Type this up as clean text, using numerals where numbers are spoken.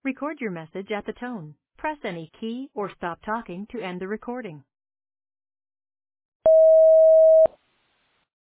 Record your message at the tone. Press any key or stop talking to end the recording.